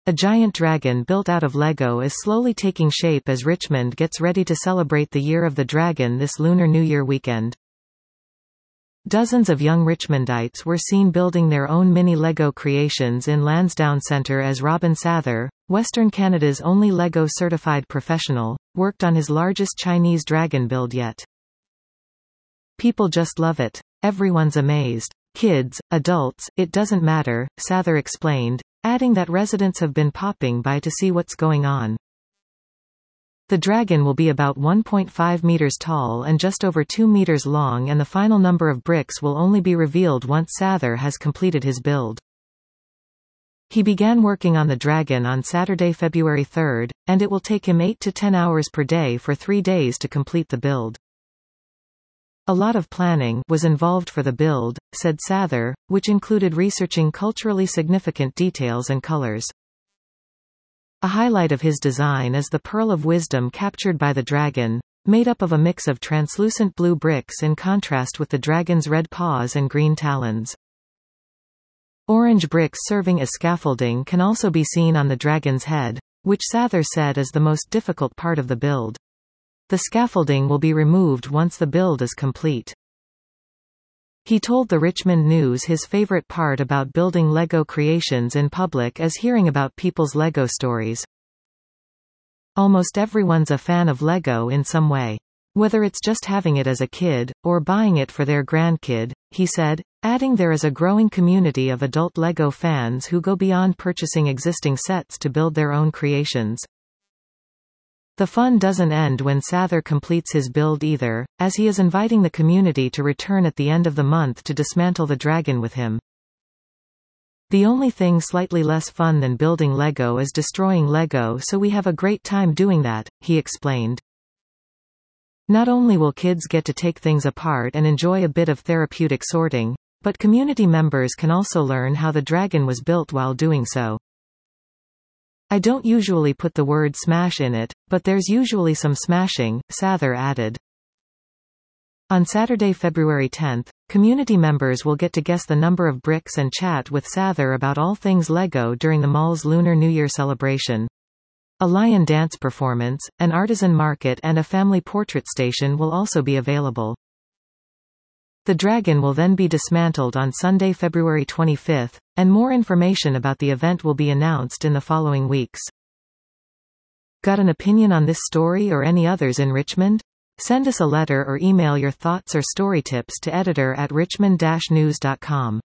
A giant dragon built out of Lego is slowly taking shape as Richmond gets ready to celebrate the Year of the Dragon this Lunar New Year weekend. Dozens of young Richmondites were seen building their own mini Lego creations in Lansdowne Centre as Robin Sather, Western Canada's only Lego-certified professional, worked on his largest Chinese dragon build yet. "People just love it. Everyone's amazed. Kids, adults, it doesn't matter," Sather explained, adding that residents have been popping by to see what's going on. The dragon will be about 1.5 meters tall and just over 2 meters long, and the final number of bricks will only be revealed once Sather has completed his build. He began working on the dragon on Saturday, February 3, and it will take him 8 to 10 hours per day for 3 days to complete the build. "A lot of planning was involved for the build," said Sather, which included researching culturally significant details and colors. A highlight of his design is the Pearl of Wisdom captured by the dragon, made up of a mix of translucent blue bricks in contrast with the dragon's red paws and green talons. Orange bricks serving as scaffolding can also be seen on the dragon's head, which Sather said is the most difficult part of the build. The scaffolding will be removed once the build is complete. He told the Richmond News his favorite part about building Lego creations in public is hearing about people's Lego stories. "Almost everyone's a fan of Lego in some way. Whether it's just having it as a kid, or buying it for their grandkid," he said, adding there is a growing community of adult Lego fans who go beyond purchasing existing sets to build their own creations. The fun doesn't end when Sather completes his build either, as he is inviting the community to return at the end of the month to dismantle the dragon with him. "The only thing slightly less fun than building Lego is destroying Lego, so we have a great time doing that," he explained. Not only will kids get to take things apart and enjoy a bit of therapeutic sorting, but community members can also learn how the dragon was built while doing so. "I don't usually put the word smash in it, but there's usually some smashing," Sather added. On Saturday, February 10, community members will get to guess the number of bricks and chat with Sather about all things Lego during the mall's Lunar New Year celebration. A lion dance performance, an artisan market and a family portrait station will also be available. The dragon will then be dismantled on Sunday, February 25, and more information about the event will be announced in the following weeks. Got an opinion on this story or any others in Richmond? Send us a letter or email your thoughts or story tips to editor@richmond-news.com.